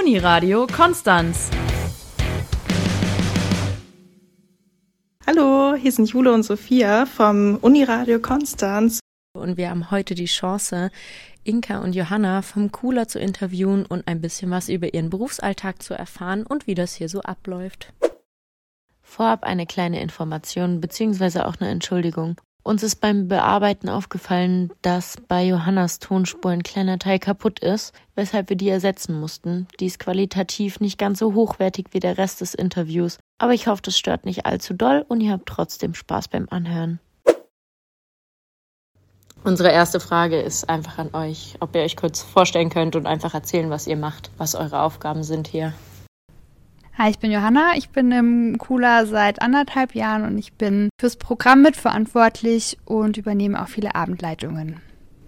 Uniradio Konstanz. Hallo, hier sind Jule und Sophia vom Uniradio Konstanz. Und wir haben heute die Chance, Inka und Johanna vom Cooler zu interviewen und ein bisschen was über ihren Berufsalltag zu erfahren und wie das hier so abläuft. Vorab eine kleine Information bzw. auch eine Entschuldigung. Uns ist beim Bearbeiten aufgefallen, dass bei Johannas Tonspur ein kleiner Teil kaputt ist, weshalb wir die ersetzen mussten. Die ist qualitativ nicht ganz so hochwertig wie der Rest des Interviews, aber ich hoffe, das stört nicht allzu doll und ihr habt trotzdem Spaß beim Anhören. Unsere erste Frage ist einfach an euch, ob ihr euch kurz vorstellen könnt und einfach erzählen, was ihr macht, was eure Aufgaben sind hier. Hi, ich bin Johanna, ich bin im Cooler seit 1,5 Jahren und ich bin fürs Programm mitverantwortlich und übernehme auch viele Abendleitungen.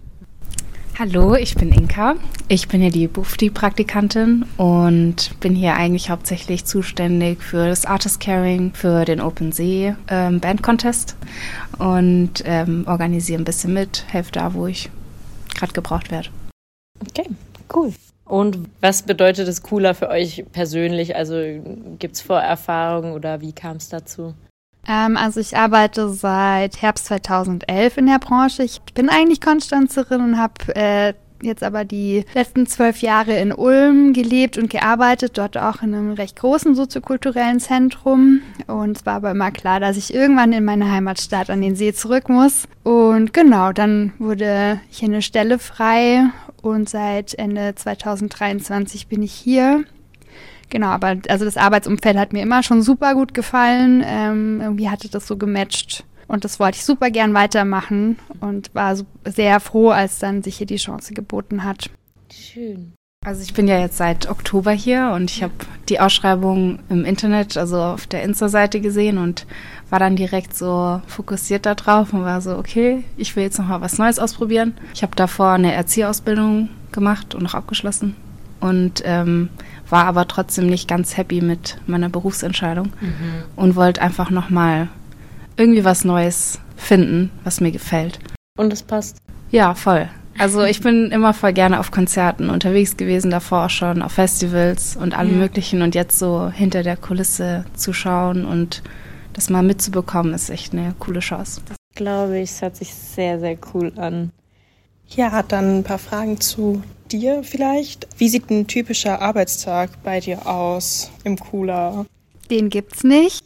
Hallo, ich bin Inka. Ich bin hier die BUFDI-Praktikantin und bin hier eigentlich hauptsächlich zuständig für das Artist Caring, für den Open See Band Contest und organisiere ein bisschen mit, helfe da, wo ich gerade gebraucht werde. Okay, cool. Und was bedeutet es Cooler für euch persönlich? Also gibt es Vorerfahrungen oder wie kam es dazu? Also ich arbeite seit Herbst 2011 in der Branche. Ich bin eigentlich Konstanzerin und habe jetzt aber die letzten 12 Jahre in Ulm gelebt und gearbeitet, dort auch in einem recht großen soziokulturellen Zentrum. Und es war aber immer klar, dass ich irgendwann in meine Heimatstadt an den See zurück muss. Und genau, dann wurde hier eine Stelle frei und seit Ende 2023 bin ich hier. Genau, aber also das Arbeitsumfeld hat mir immer schon super gut gefallen. Irgendwie hatte das so gematcht und das wollte ich super gern weitermachen und war so sehr froh, als dann sich hier die Chance geboten hat. Schön. Also ich bin ja jetzt seit Oktober hier und ich habe die Ausschreibung im Internet, also auf der Insta-Seite gesehen und war dann direkt so fokussiert da drauf und war so, okay, ich will jetzt noch mal was Neues ausprobieren. Ich habe davor eine Erzieherausbildung gemacht und noch abgeschlossen und war aber trotzdem nicht ganz happy mit meiner Berufsentscheidung und wollte einfach noch mal irgendwie was Neues finden, was mir gefällt. Und es passt? Ja, voll. Also ich bin immer voll gerne auf Konzerten unterwegs gewesen, davor auch schon auf Festivals und allem Möglichen. Und jetzt so hinter der Kulisse zu schauen und das mal mitzubekommen, ist echt eine coole Chance. Das glaube ich, es hört sich sehr, sehr cool an. Ja, dann ein paar Fragen zu dir vielleicht. Wie sieht ein typischer Arbeitstag bei dir aus im Cooler? Den gibt's nicht.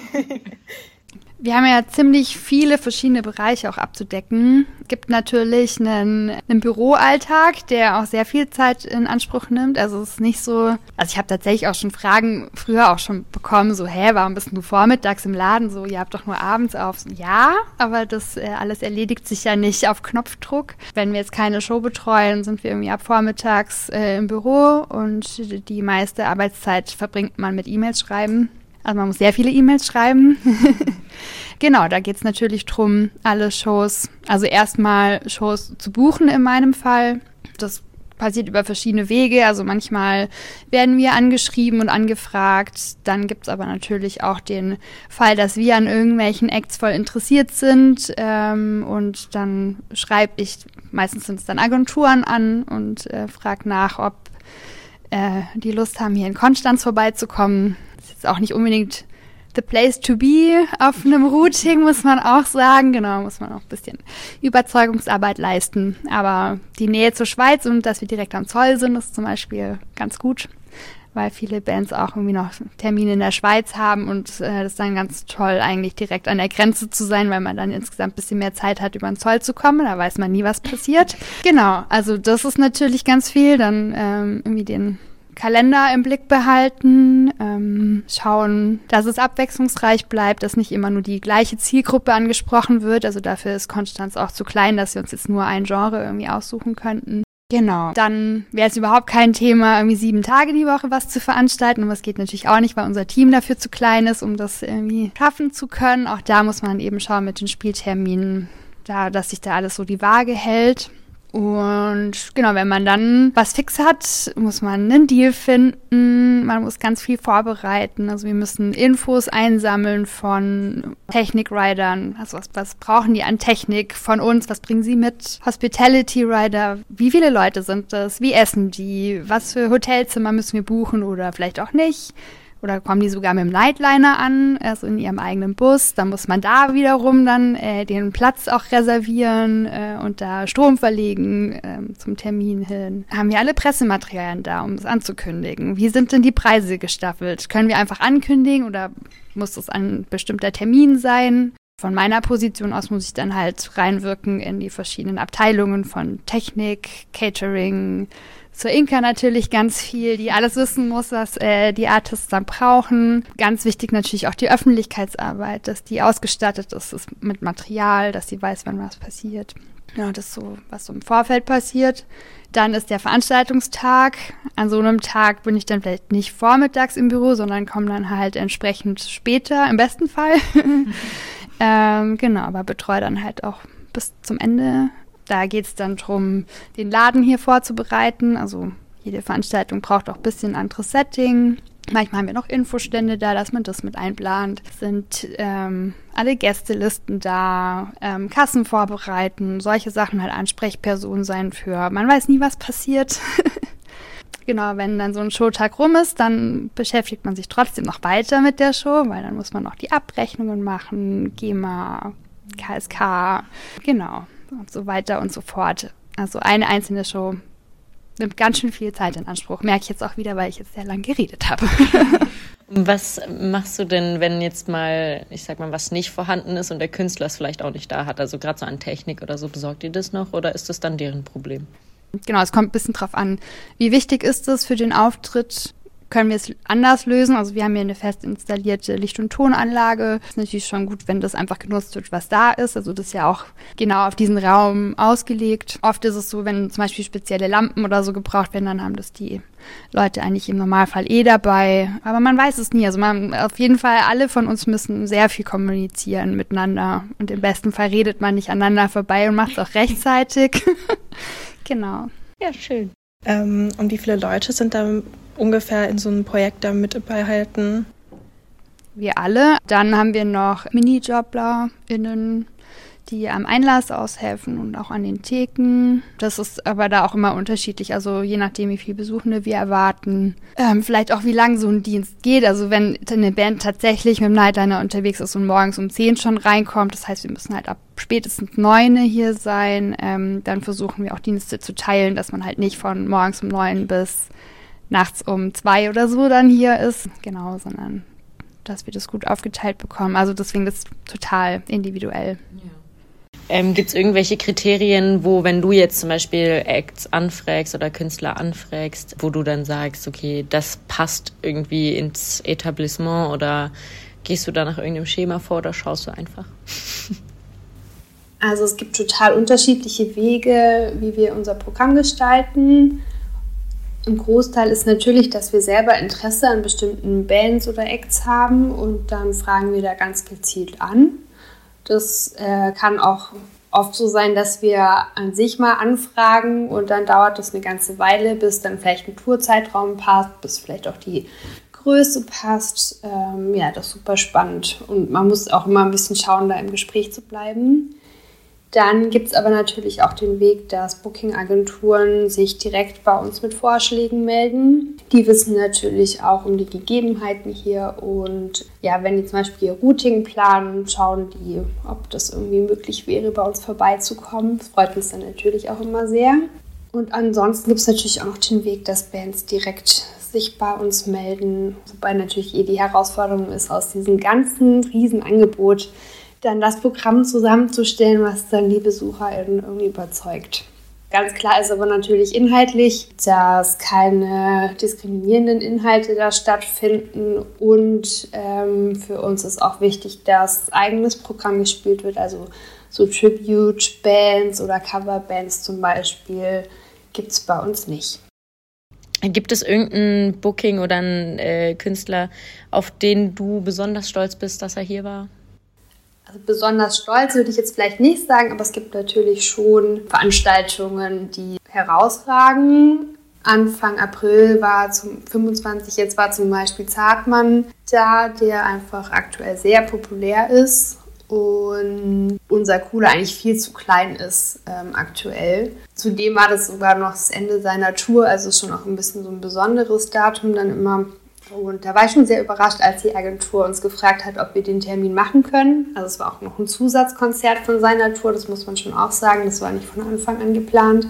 Wir haben ja ziemlich viele verschiedene Bereiche auch abzudecken. Es gibt natürlich einen Büroalltag, der auch sehr viel Zeit in Anspruch nimmt. Also es ist nicht so, also ich habe tatsächlich auch schon Fragen früher auch schon bekommen, so, warum bist du vormittags im Laden? So, ihr habt doch nur abends auf. So, ja, aber das alles erledigt sich ja nicht auf Knopfdruck. Wenn wir jetzt keine Show betreuen, sind wir irgendwie ab vormittags im Büro und die meiste Arbeitszeit verbringt man mit E-Mails schreiben. Also man muss sehr viele E-Mails schreiben. Genau, da geht es natürlich drum, alle Shows, also erstmal Shows zu buchen in meinem Fall. Das passiert über verschiedene Wege. Also manchmal werden wir angeschrieben und angefragt. Dann gibt es aber natürlich auch den Fall, dass wir an irgendwelchen Acts voll interessiert sind. Und dann schreibe ich, meistens sind es dann Agenturen an und frage nach, ob die Lust haben, hier in Konstanz vorbeizukommen. Das ist jetzt auch nicht unbedingt the place to be auf einem Routing, muss man auch sagen. Genau, muss man auch ein bisschen Überzeugungsarbeit leisten. Aber die Nähe zur Schweiz und dass wir direkt am Zoll sind, ist zum Beispiel ganz gut, weil viele Bands auch irgendwie noch Termine in der Schweiz haben und das ist dann ganz toll, eigentlich direkt an der Grenze zu sein, weil man dann insgesamt ein bisschen mehr Zeit hat, über den Zoll zu kommen. Da weiß man nie, was passiert. Genau, also das ist natürlich ganz viel. Dann irgendwie den Kalender im Blick behalten, schauen, dass es abwechslungsreich bleibt, dass nicht immer nur die gleiche Zielgruppe angesprochen wird. Also dafür ist Konstanz auch zu klein, dass wir uns jetzt nur ein Genre irgendwie aussuchen könnten. Genau. Dann wäre es überhaupt kein Thema, irgendwie 7 Tage die Woche was zu veranstalten. Und das geht natürlich auch nicht, weil unser Team dafür zu klein ist, um das irgendwie schaffen zu können. Auch da muss man eben schauen mit den Spielterminen, dass sich da alles so die Waage hält. Und genau, wenn man dann was fix hat, muss man einen Deal finden, man muss ganz viel vorbereiten. Also wir müssen Infos einsammeln von Technik-Ridern. Also was brauchen die an Technik von uns? Was bringen sie mit? Hospitality-Rider, wie viele Leute sind das? Wie essen die? Was für Hotelzimmer müssen wir buchen oder vielleicht auch nicht? Oder kommen die sogar mit dem Nightliner an, also in ihrem eigenen Bus. Dann muss man da wiederum dann den Platz auch reservieren und da Strom verlegen zum Termin hin. Haben wir alle Pressematerialien da, um es anzukündigen? Wie sind denn die Preise gestaffelt? Können wir einfach ankündigen oder muss es ein bestimmter Termin sein? Von meiner Position aus muss ich dann halt reinwirken in die verschiedenen Abteilungen von Technik, Catering, zur Inka natürlich ganz viel, die alles wissen muss, was die Artists dann brauchen. Ganz wichtig natürlich auch die Öffentlichkeitsarbeit, dass die ausgestattet ist mit Material, dass sie weiß, wann was passiert. Ja, das ist so, was so im Vorfeld passiert. Dann ist der Veranstaltungstag. An so einem Tag bin ich dann vielleicht nicht vormittags im Büro, sondern komme dann halt entsprechend später, im besten Fall. Genau, aber betreue dann halt auch bis zum Ende. Da geht es dann darum, den Laden hier vorzubereiten. Also jede Veranstaltung braucht auch ein bisschen anderes Setting. Manchmal haben wir noch Infostände da, dass man das mit einplant. Es sind alle Gästelisten da, Kassen vorbereiten, solche Sachen, halt Ansprechperson sein für, man weiß nie, was passiert. Genau, wenn dann so ein Showtag rum ist, dann beschäftigt man sich trotzdem noch weiter mit der Show, weil dann muss man noch die Abrechnungen machen, GEMA, KSK, genau. Und so weiter und so fort. Also eine einzelne Show nimmt ganz schön viel Zeit in Anspruch. Merke ich jetzt auch wieder, weil ich jetzt sehr lange geredet habe. Was machst du denn, wenn jetzt mal, ich sag mal, was nicht vorhanden ist und der Künstler es vielleicht auch nicht da hat? Also gerade so an Technik oder so, besorgt ihr das noch oder ist das dann deren Problem? Genau, es kommt ein bisschen drauf an, wie wichtig ist es für den Auftritt. Können wir es anders lösen? Also wir haben hier eine fest installierte Licht- und Tonanlage. Ist natürlich schon gut, wenn das einfach genutzt wird, was da ist. Also das ist ja auch genau auf diesen Raum ausgelegt. Oft ist es so, wenn zum Beispiel spezielle Lampen oder so gebraucht werden, dann haben das die Leute eigentlich im Normalfall dabei. Aber man weiß es nie. Also auf jeden Fall, alle von uns müssen sehr viel kommunizieren miteinander. Und im besten Fall redet man nicht aneinander vorbei und macht es auch rechtzeitig. Genau. Ja, schön. Und wie viele Leute sind da ungefähr in so einem Projekt da mit behalten? Wir alle. Dann haben wir noch MinijobblerInnen, die am Einlass aushelfen und auch an den Theken. Das ist aber da auch immer unterschiedlich, also je nachdem, wie viele Besuchende wir erwarten. Vielleicht auch, wie lang so ein Dienst geht. Also wenn eine Band tatsächlich mit dem Nightliner unterwegs ist und morgens um 10 schon reinkommt, das heißt, wir müssen halt ab spätestens 9 hier sein, dann versuchen wir auch Dienste zu teilen, dass man halt nicht von morgens um 9 bis nachts um 2 oder so dann hier ist. Genau, sondern dass wir das gut aufgeteilt bekommen. Also deswegen das ist total individuell. Ja. Gibt es irgendwelche Kriterien, wo, wenn du jetzt zum Beispiel Acts anfragst oder Künstler anfragst, wo du dann sagst, okay, das passt irgendwie ins Etablissement oder gehst du da nach irgendeinem Schema vor oder schaust du einfach? Also es gibt total unterschiedliche Wege, wie wir unser Programm gestalten. Ein Großteil ist natürlich, dass wir selber Interesse an bestimmten Bands oder Acts haben und dann fragen wir da ganz gezielt an. Das kann auch oft so sein, dass wir an sich mal anfragen und dann dauert das eine ganze Weile, bis dann vielleicht ein Tourzeitraum passt, bis vielleicht auch die Größe passt. Ja, das ist super spannend und man muss auch immer ein bisschen schauen, da im Gespräch zu bleiben. Dann gibt es aber natürlich auch den Weg, dass Booking-Agenturen sich direkt bei uns mit Vorschlägen melden. Die wissen natürlich auch um die Gegebenheiten hier und ja, wenn die zum Beispiel ihr Routing planen, schauen die, ob das irgendwie möglich wäre, bei uns vorbeizukommen. Das freut uns dann natürlich auch immer sehr. Und ansonsten gibt es natürlich auch noch den Weg, dass Bands direkt sich bei uns melden, wobei natürlich die Herausforderung ist, aus diesem ganzen Riesenangebot dann das Programm zusammenzustellen, was dann die BesucherInnen irgendwie überzeugt. Ganz klar ist aber natürlich inhaltlich, dass keine diskriminierenden Inhalte da stattfinden und für uns ist auch wichtig, dass eigenes Programm gespielt wird, also so Tribute-Bands oder Coverbands zum Beispiel gibt es bei uns nicht. Gibt es irgendein Booking oder einen Künstler, auf den du besonders stolz bist, dass er hier war? Also besonders stolz würde ich jetzt vielleicht nicht sagen, aber es gibt natürlich schon Veranstaltungen, die herausragen. Anfang April war zum 25, jetzt war zum Beispiel Zartmann da, der einfach aktuell sehr populär ist und unser Cooler eigentlich viel zu klein ist aktuell. Zudem war das sogar noch das Ende seiner Tour, also schon auch ein bisschen so ein besonderes Datum dann immer. Und da war ich schon sehr überrascht, als die Agentur uns gefragt hat, ob wir den Termin machen können. Also es war auch noch ein Zusatzkonzert von seiner Tour, das muss man schon auch sagen, das war nicht von Anfang an geplant.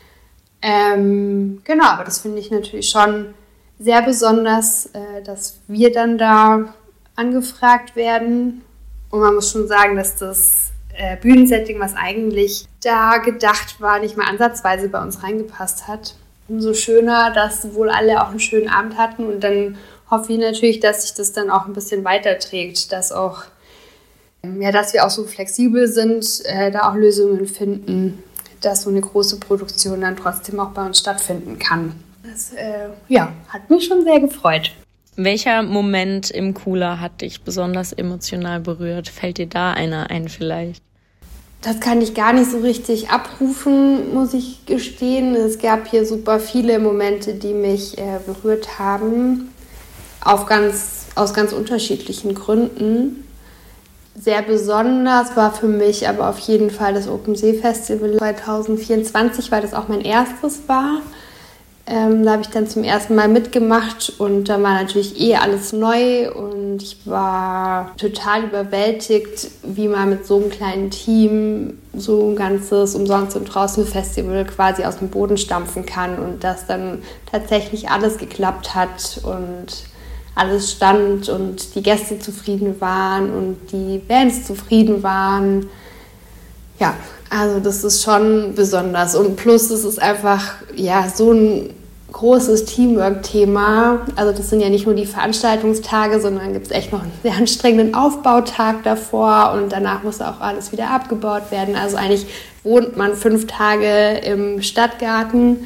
Genau, aber das finde ich natürlich schon sehr besonders, dass wir dann da angefragt werden. Und man muss schon sagen, dass das Bühnensetting, was eigentlich da gedacht war, nicht mal ansatzweise bei uns reingepasst hat. Umso schöner, dass wohl alle auch einen schönen Abend hatten und dann hoffe ich natürlich, dass sich das dann auch ein bisschen weiterträgt, dass auch, dass wir auch so flexibel sind, da auch Lösungen finden, dass so eine große Produktion dann trotzdem auch bei uns stattfinden kann. Das hat mich schon sehr gefreut. Welcher Moment im Cooler hat dich besonders emotional berührt? Fällt dir da einer ein vielleicht? Das kann ich gar nicht so richtig abrufen, muss ich gestehen. Es gab hier super viele Momente, die mich berührt haben, aus ganz unterschiedlichen Gründen. Sehr besonders war für mich aber auf jeden Fall das Open See Festival 2024, weil das auch mein erstes war. Da habe ich dann zum ersten Mal mitgemacht und da war natürlich alles neu und ich war total überwältigt, wie man mit so einem kleinen Team so ein ganzes Umsonst und draußen Festival quasi aus dem Boden stampfen kann und dass dann tatsächlich alles geklappt hat und alles stand und die Gäste zufrieden waren und die Bands zufrieden waren. Ja, also das ist schon besonders. Und plus, es ist einfach so ein großes Teamwork-Thema. Also das sind ja nicht nur die Veranstaltungstage, sondern gibt es echt noch einen sehr anstrengenden Aufbautag davor und danach muss auch alles wieder abgebaut werden. Also eigentlich wohnt man 5 Tage im Stadtgarten.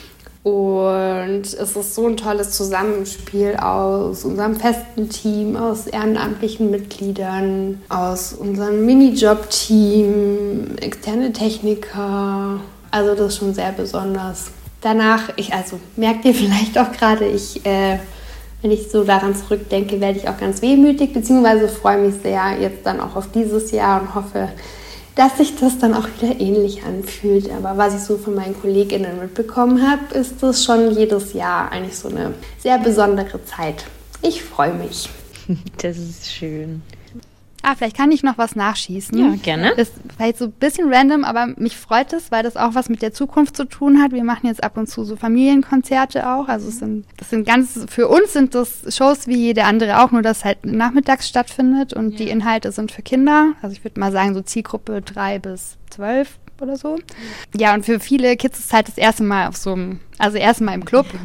Und es ist so ein tolles Zusammenspiel aus unserem festen Team, aus ehrenamtlichen Mitgliedern, aus unserem Minijob-Team, externe Techniker. Also das ist schon sehr besonders. Danach, merkt ihr vielleicht auch gerade, wenn ich so daran zurückdenke, werde ich auch ganz wehmütig, beziehungsweise freue mich sehr jetzt dann auch auf dieses Jahr und hoffe, dass sich das dann auch wieder ähnlich anfühlt. Aber was ich so von meinen KollegInnen mitbekommen habe, ist das schon jedes Jahr eigentlich so eine sehr besondere Zeit. Ich freue mich. Das ist schön. Vielleicht kann ich noch was nachschießen. Ja, gerne. Das ist vielleicht so ein bisschen random, aber mich freut es, weil das auch was mit der Zukunft zu tun hat. Wir machen jetzt ab und zu so Familienkonzerte auch. Also für uns sind das Shows wie jede andere auch, nur dass halt nachmittags stattfindet und die Inhalte sind für Kinder. Also ich würde mal sagen so Zielgruppe 3 bis 12 oder so. Ja, und für viele Kids ist es halt das erste Mal erstmal im Club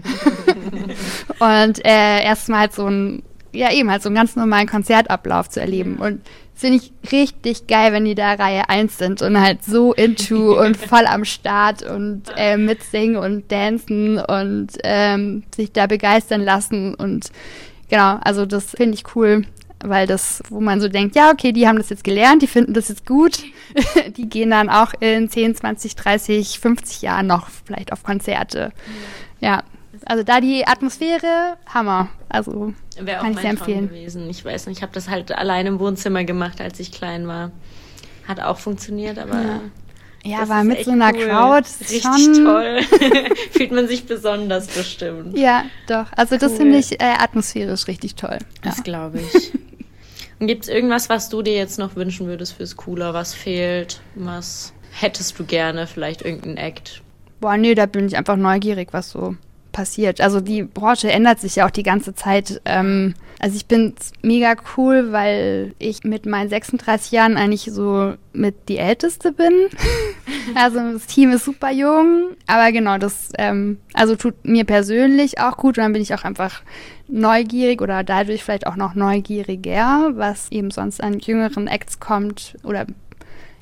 und erstmal halt so einen ganz normalen Konzertablauf zu erleben. Und das finde ich richtig geil, wenn die da Reihe 1 sind und halt so into und voll am Start und mitsingen und dancen und sich da begeistern lassen. Und genau, also das finde ich cool, weil das, wo man so denkt, ja, okay, die haben das jetzt gelernt, die finden das jetzt gut, die gehen dann auch in 10, 20, 30, 50 Jahren noch vielleicht auf Konzerte. Ja. Also da die Atmosphäre, Hammer. Also wäre auch kann ich sehr mein Traum empfehlen. gewesen. Ich weiß nicht, ich habe das halt allein im Wohnzimmer gemacht, als ich klein war. Hat auch funktioniert, aber ja, war mit so einer Crowd richtig schon toll. Fühlt man sich besonders bestimmt. Ja, doch. Also das finde ich atmosphärisch richtig toll. Das glaube ich. Und gibt es irgendwas, was du dir jetzt noch wünschen würdest fürs Cooler? Was fehlt? Was hättest du gerne? Vielleicht irgendein Act? Boah, nee, da bin ich einfach neugierig, was so passiert. Also die Branche ändert sich ja auch die ganze Zeit. Also ich bin mega cool, weil ich mit meinen 36 Jahren eigentlich so mit die Älteste bin. Also das Team ist super jung, aber genau, das tut mir persönlich auch gut und dann bin ich auch einfach neugierig oder dadurch vielleicht auch noch neugieriger, was eben sonst an jüngeren Acts kommt oder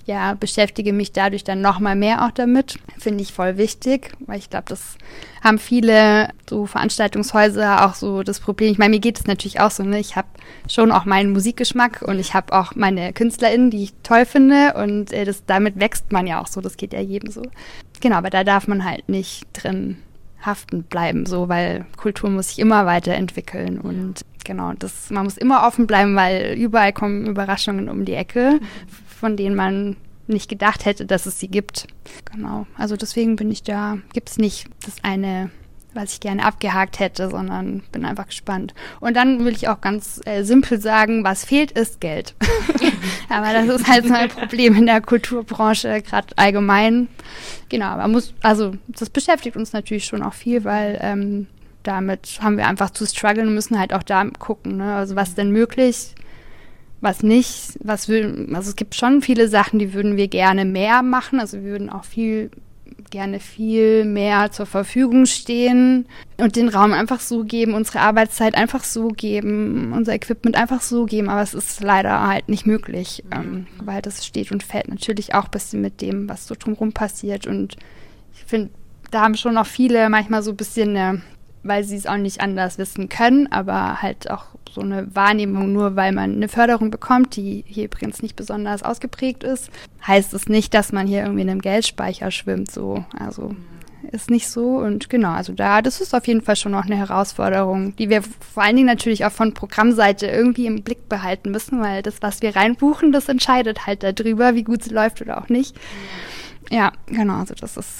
ja, beschäftige mich dadurch dann nochmal mehr auch damit. Finde ich voll wichtig, weil ich glaube, das haben viele so Veranstaltungshäuser auch so das Problem. Ich meine, mir geht es natürlich auch so, ne? Ich habe schon auch meinen Musikgeschmack und ich habe auch meine KünstlerInnen, die ich toll finde und damit wächst man ja auch so, das geht ja jedem so. Genau, aber da darf man halt nicht drin haften bleiben, so, weil Kultur muss sich immer weiterentwickeln und genau, man muss immer offen bleiben, weil überall kommen Überraschungen um die Ecke, von denen man nicht gedacht hätte, dass es sie gibt. Genau, also deswegen gibt es nicht das eine, was ich gerne abgehakt hätte, sondern bin einfach gespannt. Und dann will ich auch ganz simpel sagen, was fehlt, ist Geld. Aber das ist halt so ein Problem in der Kulturbranche, gerade allgemein. Genau, aber das beschäftigt uns natürlich schon auch viel, weil damit haben wir einfach zu strugglen und müssen halt auch da gucken, ne? Also was denn möglich, was nicht, also es gibt schon viele Sachen, die würden wir gerne mehr machen, also wir würden auch gerne viel mehr zur Verfügung stehen und den Raum einfach so geben, unsere Arbeitszeit einfach so geben, unser Equipment einfach so geben, aber es ist leider halt nicht möglich, weil das steht und fällt natürlich auch ein bisschen mit dem, was so drumherum passiert und ich finde, da haben schon noch viele manchmal so ein bisschen weil sie es auch nicht anders wissen können, aber halt auch so eine Wahrnehmung, nur weil man eine Förderung bekommt, die hier übrigens nicht besonders ausgeprägt ist, heißt es nicht, dass man hier irgendwie in einem Geldspeicher schwimmt, so. Also ist nicht so und genau, also das ist auf jeden Fall schon noch eine Herausforderung, die wir vor allen Dingen natürlich auch von Programmseite irgendwie im Blick behalten müssen, weil das, was wir reinbuchen, das entscheidet halt darüber, wie gut sie läuft oder auch nicht. Ja, genau, also das ist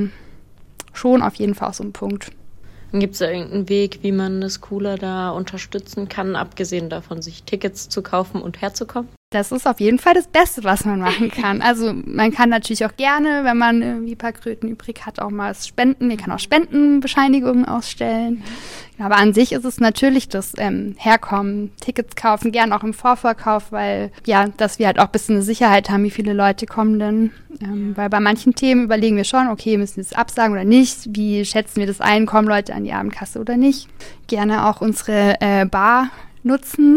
schon auf jeden Fall auch so ein Punkt. Gibt es da irgendeinen Weg, wie man das Cooler da unterstützen kann, abgesehen davon, sich Tickets zu kaufen und herzukommen? Das ist auf jeden Fall das Beste, was man machen kann. Also man kann natürlich auch gerne, wenn man irgendwie ein paar Kröten übrig hat, auch mal spenden. Wir können auch Spendenbescheinigungen ausstellen. Aber an sich ist es natürlich das Herkommen, Tickets kaufen, gern auch im Vorverkauf, weil ja, dass wir halt auch ein bisschen eine Sicherheit haben, wie viele Leute kommen denn. Weil bei manchen Themen überlegen wir schon, okay, müssen wir das absagen oder nicht? Wie schätzen wir das ein? Kommen Leute an die Abendkasse oder nicht? Gerne auch unsere Bar nutzen.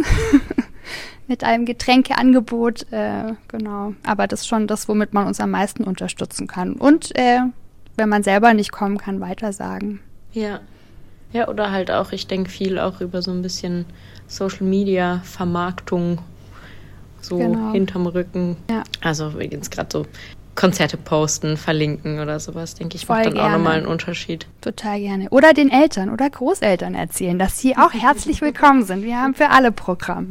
Mit einem Getränkeangebot, genau. Aber das ist schon das, womit man uns am meisten unterstützen kann. Und wenn man selber nicht kommen kann, weitersagen. Ja. Ja, oder halt auch, ich denke viel auch über so ein bisschen Social-Media-Vermarktung, so genau. Hinterm Rücken. Ja. Also jetzt gerade so Konzerte posten, verlinken oder sowas, denke ich, macht dann auch nochmal einen Unterschied. Total gerne. Oder den Eltern oder Großeltern erzählen, dass sie auch herzlich willkommen sind. Wir haben für alle Programm.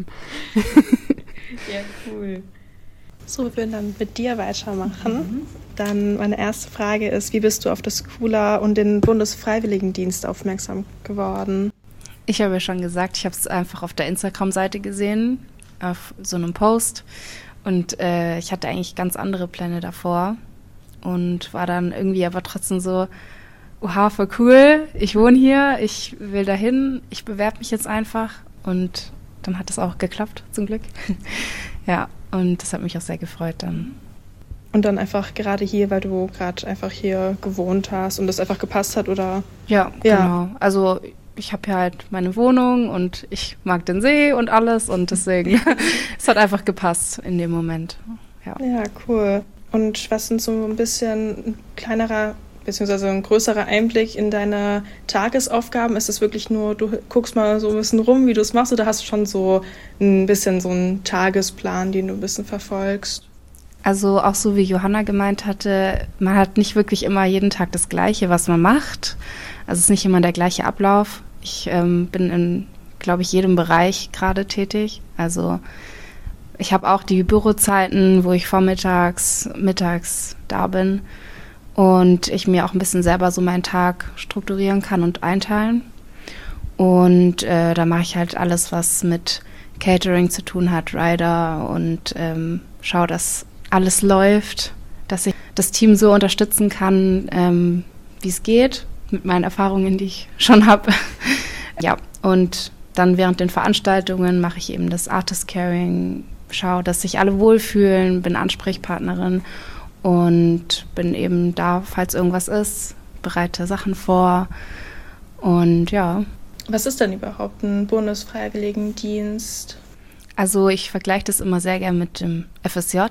Ja, cool. So, wir würden dann mit dir weitermachen. Dann meine erste Frage ist, wie bist du auf das Kula und den Bundesfreiwilligendienst aufmerksam geworden? Ich habe ja schon gesagt, ich habe es einfach auf der Instagram-Seite gesehen, auf so einem Post. Und ich hatte eigentlich ganz andere Pläne davor und war dann irgendwie aber trotzdem so, oha, voll cool, ich wohne hier, ich will dahin, ich bewerbe mich jetzt einfach. Und dann hat es auch geklappt, zum Glück. Ja, und das hat mich auch sehr gefreut dann. Und dann einfach gerade hier, weil du gerade einfach hier gewohnt hast und das einfach gepasst hat, oder? Ja, genau. Also ich habe hier halt meine Wohnung und ich mag den See und alles und deswegen, es hat einfach gepasst in dem Moment. Ja, cool. Und was sind so ein bisschen ein kleinerer, beziehungsweise ein größerer Einblick in deine Tagesaufgaben? Ist es wirklich nur, du guckst mal so ein bisschen rum, wie du es machst, oder hast du schon so ein bisschen so einen Tagesplan, den du ein bisschen verfolgst? Also auch so wie Johanna gemeint hatte, man hat nicht wirklich immer jeden Tag das Gleiche, was man macht. Also es ist nicht immer der gleiche Ablauf. Ich bin in, glaube ich, jedem Bereich gerade tätig. Also ich habe auch die Bürozeiten, wo ich vormittags, mittags da bin und ich mir auch ein bisschen selber so meinen Tag strukturieren kann und einteilen. Und da mache ich halt alles, was mit Catering zu tun hat, Rider, und schaue, dass alles läuft, dass ich das Team so unterstützen kann, wie es geht, mit meinen Erfahrungen, die ich schon habe. Ja, und dann während den Veranstaltungen mache ich eben das Artist Caring, schaue, dass sich alle wohlfühlen, bin Ansprechpartnerin und bin eben da, falls irgendwas ist, bereite Sachen vor und ja. Was ist denn überhaupt ein Bundesfreiwilligendienst? Also ich vergleiche das immer sehr gern mit dem FSJ,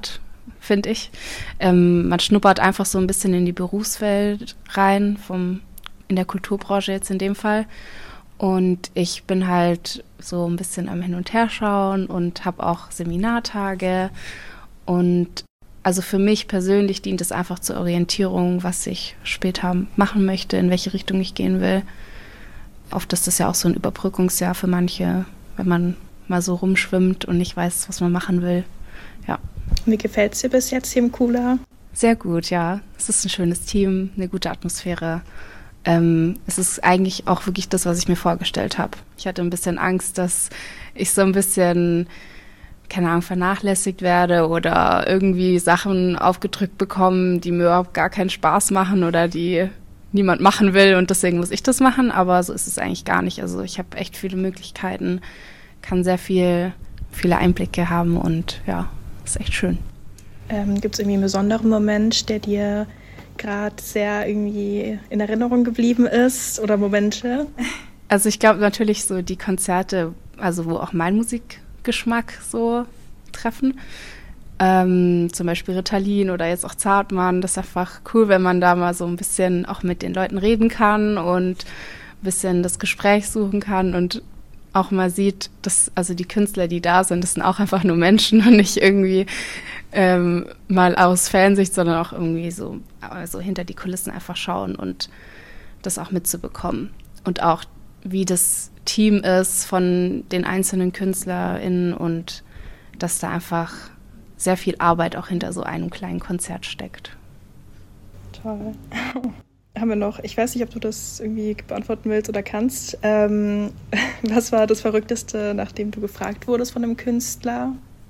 finde ich. Man schnuppert einfach so ein bisschen in die Berufswelt rein, in der Kulturbranche jetzt in dem Fall. Und ich bin halt so ein bisschen am Hin- und Herschauen und habe auch Seminartage. Und also für mich persönlich dient es einfach zur Orientierung, was ich später machen möchte, in welche Richtung ich gehen will. Oft ist das ja auch so ein Überbrückungsjahr für manche, wenn man mal so rumschwimmt und nicht weiß, was man machen will. Ja. Wie gefällt es dir bis jetzt hier im Kula? Sehr gut, ja. Es ist ein schönes Team, eine gute Atmosphäre. Es ist eigentlich auch wirklich das, was ich mir vorgestellt habe. Ich hatte ein bisschen Angst, dass ich so ein bisschen, keine Ahnung, vernachlässigt werde oder irgendwie Sachen aufgedrückt bekomme, die mir überhaupt gar keinen Spaß machen oder die niemand machen will und deswegen muss ich das machen. Aber so ist es eigentlich gar nicht. Also ich habe echt viele Möglichkeiten, kann sehr viele Einblicke haben und ja, ist echt schön. Gibt es irgendwie einen besonderen Moment, der dir gerade sehr irgendwie in Erinnerung geblieben ist oder Momente? Also ich glaube natürlich so die Konzerte, also wo auch mein Musikgeschmack so treffen. Zum Beispiel Ritalin oder jetzt auch Zartmann. Das ist einfach cool, wenn man da mal so ein bisschen auch mit den Leuten reden kann und ein bisschen das Gespräch suchen kann und auch mal sieht, dass also die Künstler, die da sind, das sind auch einfach nur Menschen und nicht irgendwie mal aus Fansicht, sondern auch irgendwie so also hinter die Kulissen einfach schauen und das auch mitzubekommen. Und auch, wie das Team ist von den einzelnen KünstlerInnen und dass da einfach sehr viel Arbeit auch hinter so einem kleinen Konzert steckt. Toll. Haben wir noch, ich weiß nicht, ob du das irgendwie beantworten willst oder kannst. Was war das Verrückteste, nachdem du gefragt wurdest von einem Künstler?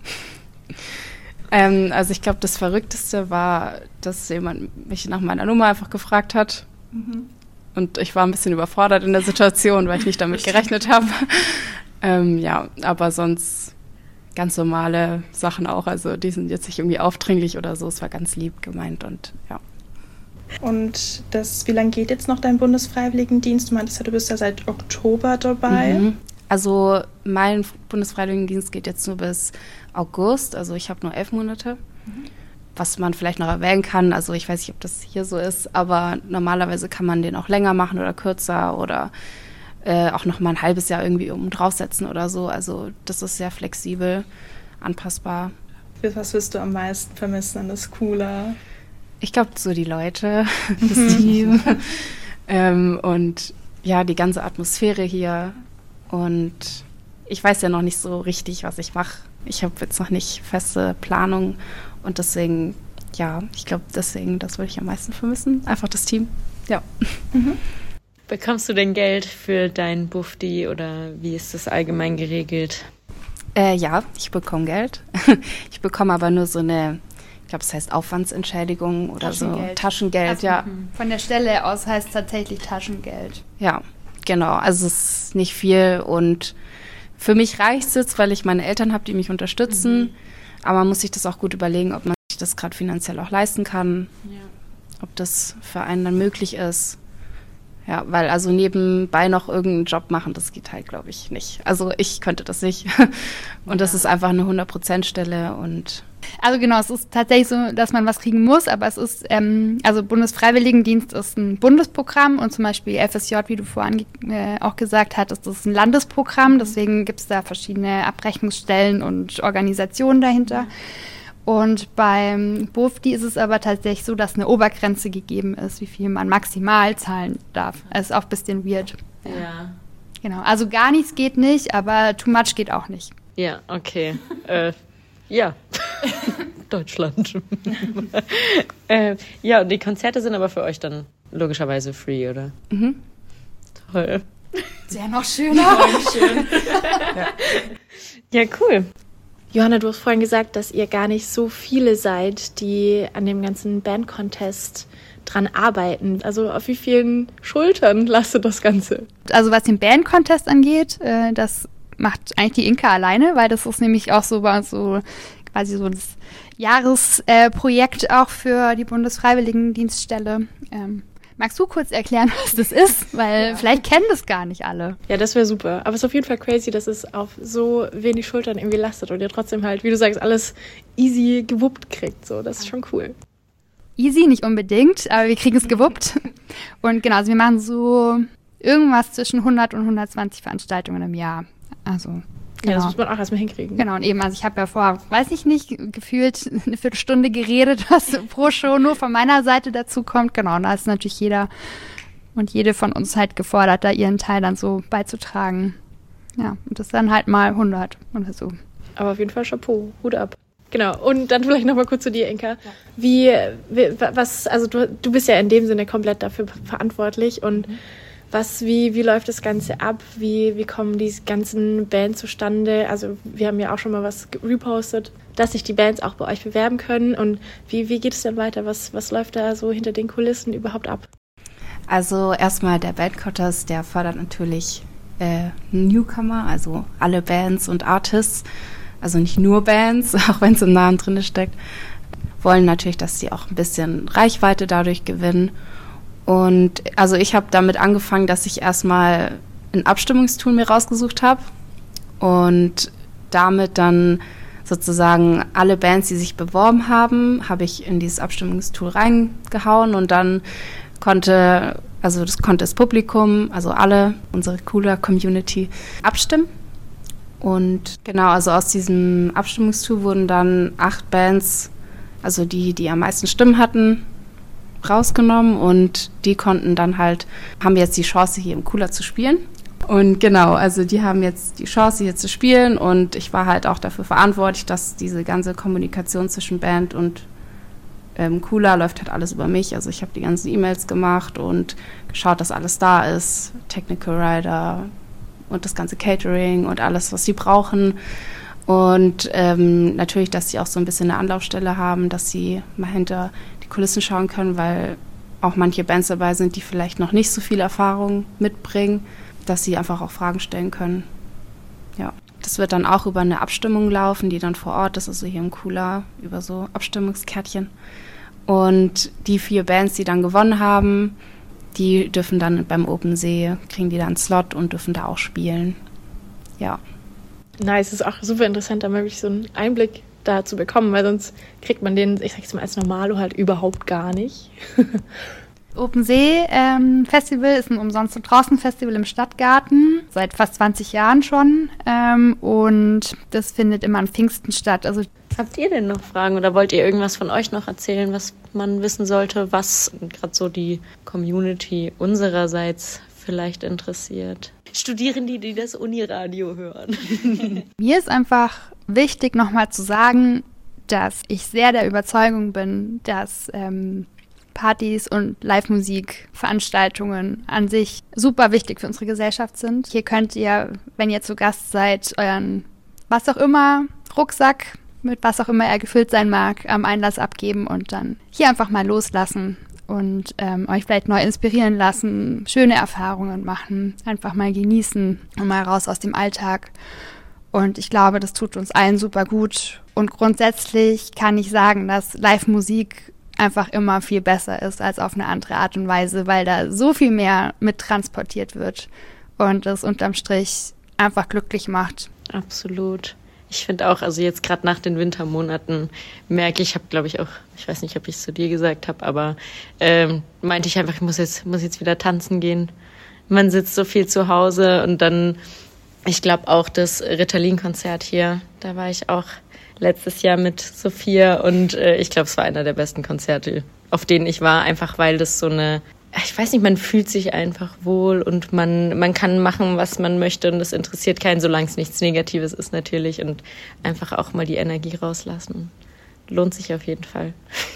Also ich glaube, das Verrückteste war, dass jemand mich nach meiner Nummer einfach gefragt hat. Mhm. Und ich war ein bisschen überfordert in der Situation, weil ich nicht damit gerechnet habe. Ja, aber sonst ganz normale Sachen auch. Also die sind jetzt nicht irgendwie aufdringlich oder so. Es war ganz lieb gemeint und ja. Und wie lange geht jetzt noch dein Bundesfreiwilligendienst? Du meintest ja, du bist ja seit Oktober dabei. Mhm. Also mein Bundesfreiwilligendienst geht jetzt nur bis August, also ich habe nur 11 Monate, was man vielleicht noch erwähnen kann. Also ich weiß nicht, ob das hier so ist, aber normalerweise kann man den auch länger machen oder kürzer oder auch noch mal ein halbes Jahr irgendwie oben draufsetzen oder so. Also das ist sehr flexibel, anpassbar. Was wirst du am meisten vermissen an das Kula? Ich glaube, so die Leute, das Team und ja, die ganze Atmosphäre hier. Und ich weiß ja noch nicht so richtig, was ich mache. Ich habe jetzt noch nicht feste Planung und deswegen, ja, ich glaube, das würde ich am meisten vermissen. Einfach das Team, ja. Mhm. Bekommst du denn Geld für dein Bufdi oder wie ist das allgemein geregelt? Ja, ich bekomme Geld. Ich bekomme aber nur so eine, ich glaube, es heißt Aufwandsentschädigung oder so. Taschengeld, also, ja. Von der Stelle aus heißt es tatsächlich Taschengeld. Ja, genau. Also es ist nicht viel und für mich reicht es jetzt, weil ich meine Eltern habe, die mich unterstützen. Mhm. Aber man muss sich das auch gut überlegen, ob man sich das gerade finanziell auch leisten kann. Ja. Ob das für einen dann möglich ist. Ja, weil also nebenbei noch irgendeinen Job machen, das geht halt, glaube ich, nicht. Also ich könnte das nicht. Und das ist einfach eine 100%-Stelle und also genau, es ist tatsächlich so, dass man was kriegen muss, aber es ist, also Bundesfreiwilligendienst ist ein Bundesprogramm und zum Beispiel FSJ, wie du vorhin auch gesagt hattest, das ist ein Landesprogramm, deswegen gibt es da verschiedene Abrechnungsstellen und Organisationen dahinter. Mhm. Und beim BUFDI ist es aber tatsächlich so, dass eine Obergrenze gegeben ist, wie viel man maximal zahlen darf. Das ist auch ein bisschen weird. Ja. Genau, also gar nichts geht nicht, aber too much geht auch nicht. Ja, okay. Ja, Deutschland. Ja, und die Konzerte sind aber für euch dann logischerweise free, oder? Mhm. Toll. Sehr noch schöner. Schön. Ja, cool. Johanna, du hast vorhin gesagt, dass ihr gar nicht so viele seid, die an dem ganzen Band-Contest dran arbeiten. Also auf wie vielen Schultern lasst du das Ganze? Also was den Band-Contest angeht, das macht eigentlich die Inka alleine, weil das ist nämlich auch so quasi so das Jahresprojekt auch für die Bundesfreiwilligendienststelle. Magst du kurz erklären, was das ist? Weil vielleicht kennen das gar nicht alle. Ja, das wäre super. Aber es ist auf jeden Fall crazy, dass es auf so wenig Schultern irgendwie lastet und ihr trotzdem halt, wie du sagst, alles easy gewuppt kriegt. So, das ist schon cool. Easy, nicht unbedingt, aber wir kriegen es gewuppt. Und genau, also wir machen so irgendwas zwischen 100 und 120 Veranstaltungen im Jahr. Also Ja, das muss man auch erstmal hinkriegen. Genau, und eben, also ich habe ja vorher, weiß ich nicht, gefühlt eine Viertelstunde geredet, was pro Show nur von meiner Seite dazu kommt. Genau, und da ist natürlich jeder und jede von uns halt gefordert, da ihren Teil dann so beizutragen. Ja, und das dann halt mal 100 oder so. Aber auf jeden Fall Chapeau, Hut ab. Genau, und dann vielleicht nochmal kurz zu dir, Inka. Also du bist ja in dem Sinne komplett dafür verantwortlich und wie läuft das Ganze ab? Wie kommen die ganzen Bands zustande? Also wir haben ja auch schon mal was repostet, dass sich die Bands auch bei euch bewerben können. Und wie geht es denn weiter? Was läuft da so hinter den Kulissen überhaupt ab? Also erstmal der Bandcontest, der fördert natürlich Newcomer, also alle Bands und Artists. Also nicht nur Bands, auch wenn es im Namen drin steckt. Wollen natürlich, dass sie auch ein bisschen Reichweite dadurch gewinnen. Und also ich habe damit angefangen, dass ich erstmal ein Abstimmungstool mir rausgesucht habe und damit dann sozusagen alle Bands, die sich beworben haben, habe ich in dieses Abstimmungstool reingehauen und dann konnte das Publikum, also alle, unsere cooler Community, abstimmen. Und genau, also aus diesem Abstimmungstool wurden dann 8 Bands, also die am meisten Stimmen hatten, rausgenommen und die haben jetzt die Chance, hier im Cooler zu spielen. Und genau, also die haben jetzt die Chance, hier zu spielen und ich war halt auch dafür verantwortlich, dass diese ganze Kommunikation zwischen Band und Cooler läuft halt alles über mich. Also ich habe die ganzen E-Mails gemacht und geschaut, dass alles da ist, Technical Writer und das ganze Catering und alles, was sie brauchen. Und natürlich, dass sie auch so ein bisschen eine Anlaufstelle haben, dass sie mal hinter die Kulissen schauen können, weil auch manche Bands dabei sind, die vielleicht noch nicht so viel Erfahrung mitbringen, dass sie einfach auch Fragen stellen können. Ja, das wird dann auch über eine Abstimmung laufen, die dann vor Ort ist, also hier im Cooler, über so Abstimmungskärtchen. Und die 4 Bands, die dann gewonnen haben, die dürfen dann beim Open See, kriegen die dann einen Slot und dürfen da auch spielen. Ja. Nice, ist auch super interessant, da mal wirklich so einen Einblick da zu bekommen, weil sonst kriegt man den, ich sag's mal, als Normalo halt überhaupt gar nicht. Open See Festival ist ein Umsonst- und Draußen-Festival im Stadtgarten, seit fast 20 Jahren schon. Und das findet immer an Pfingsten statt. Also habt ihr denn noch Fragen oder wollt ihr irgendwas von euch noch erzählen, was man wissen sollte, was gerade so die Community unsererseits vielleicht interessiert? Studierende, die das Uniradio hören. Mir ist einfach wichtig, nochmal zu sagen, dass ich sehr der Überzeugung bin, dass Partys und Live-Musik-Veranstaltungen an sich super wichtig für unsere Gesellschaft sind. Hier könnt ihr, wenn ihr zu Gast seid, euren was auch immer, Rucksack, mit was auch immer er gefüllt sein mag, am Einlass abgeben und dann hier einfach mal loslassen und euch vielleicht neu inspirieren lassen, schöne Erfahrungen machen, einfach mal genießen und mal raus aus dem Alltag. Und ich glaube, das tut uns allen super gut. Und grundsätzlich kann ich sagen, dass Live-Musik einfach immer viel besser ist als auf eine andere Art und Weise, weil da so viel mehr mit transportiert wird und das unterm Strich einfach glücklich macht. Absolut. Ich finde auch, also jetzt gerade nach den Wintermonaten merke ich, habe glaube ich auch, ich weiß nicht, ob ich es zu dir gesagt habe, aber meinte ich einfach, ich muss jetzt wieder tanzen gehen. Man sitzt so viel zu Hause und dann, ich glaube auch das Ritalin-Konzert hier, da war ich auch letztes Jahr mit Sophia und ich glaube, es war einer der besten Konzerte, auf denen ich war, einfach weil das so eine, ich weiß nicht, man fühlt sich einfach wohl und man kann machen, was man möchte und es interessiert keinen, solange es nichts Negatives ist natürlich und einfach auch mal die Energie rauslassen. Lohnt sich auf jeden Fall.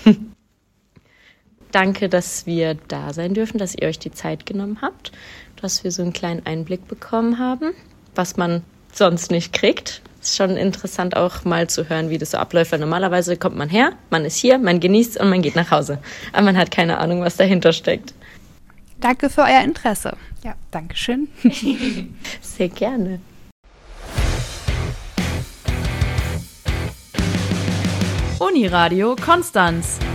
Danke, dass wir da sein dürfen, dass ihr euch die Zeit genommen habt, dass wir so einen kleinen Einblick bekommen haben, was man sonst nicht kriegt. Ist schon interessant auch mal zu hören, wie das so abläuft, weil normalerweise kommt man her, man ist hier, man genießt und man geht nach Hause. Aber man hat keine Ahnung, was dahinter steckt. Danke für euer Interesse. Ja, Dankeschön. Sehr gerne. Uniradio Konstanz.